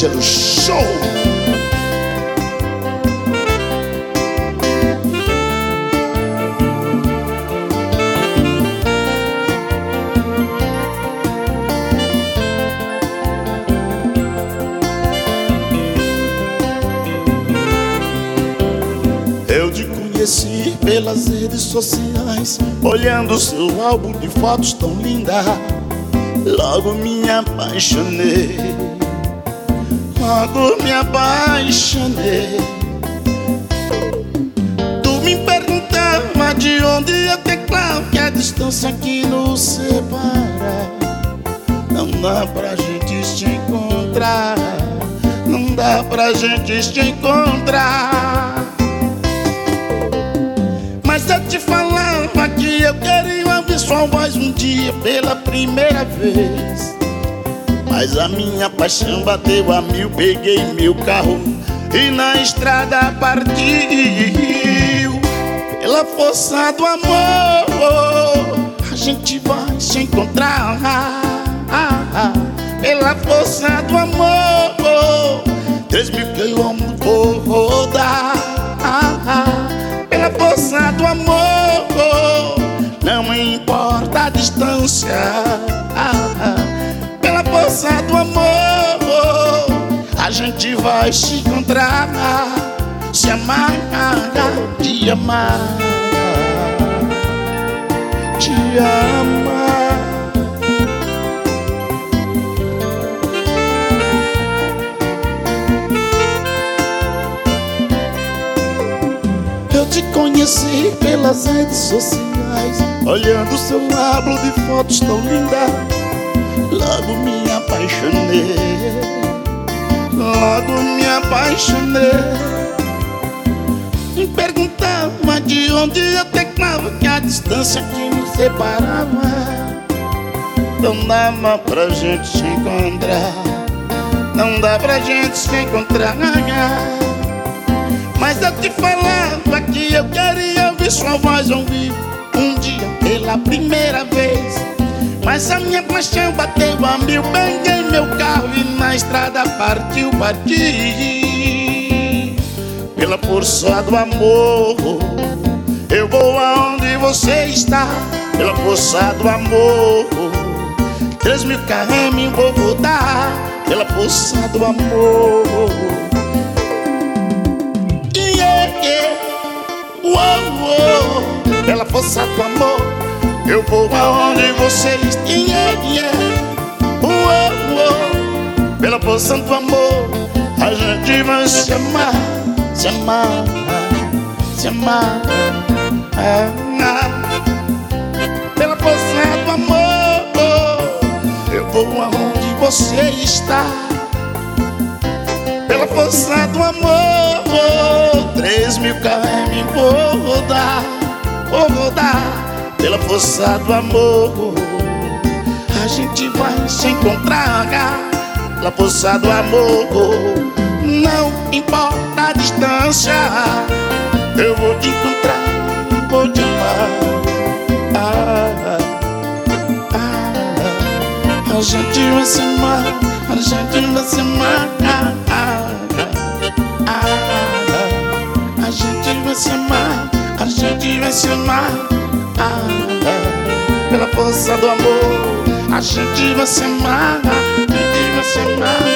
Ângelo Show. Eu te conheci pelas redes sociais, olhando seu álbum de fotos tão linda. Logo me apaixonei, logo me apaixonei. Tu me perguntava de onde eu teclava, que a distância que nos separa não dá pra gente se encontrar, não dá pra gente se encontrar. Mas eu te falava que eu queria ouvir sua voz um dia pela primeira vez. Mas a minha paixão bateu a mil, peguei meu carro e na estrada partiu. Pela força do amor a gente vai se encontrar. Pela força do amor 3.000 quilômetros vou rodar. Pela força do amor, não importa a distância. Pela força do amor, a gente vai se encontrar, se amar, te amar, te amar. Eu te conheci pelas redes sociais, olhando seu álbum de fotos tão linda. Logo me apaixonei, logo me apaixonei. Me perguntava de onde eu teclava, que a distância que nos separava não dava pra gente se encontrar, não dá pra gente se encontrar. Mas eu te falava que eu queria ouvir sua voz ao vivo um dia pela primeira vez. Mas a minha paixão bateu a mil, peguei meu carro e na estrada partiu. Pela força do amor eu vou aonde você está. Pela força do amor 3.000 km vou rodar. Pela força do amor, pela força do amor eu vou aonde você está. Pela força do amor a gente vai se amar, se amar, se amar. Pela força do amor eu vou aonde você está. Pela força do amor 3.000 km vou rodar, vou rodar. Pela força do amor a gente vai se encontrar. Pela força do amor, não importa a distância, eu vou te encontrar, vou te amar. A gente vai se amar, a gente vai se amar. A gente vai se amar, a gente vai se amar. Pela força do amor a gente vai se amar, a gente vai se amar.